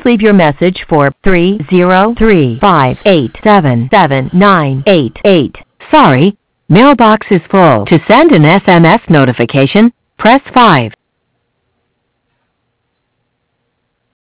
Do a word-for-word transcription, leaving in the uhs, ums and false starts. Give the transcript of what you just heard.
leave your message for three zero three, five eight seven, seven nine eight eight. Sorry, mailbox is full. To send an S M S notification, press five.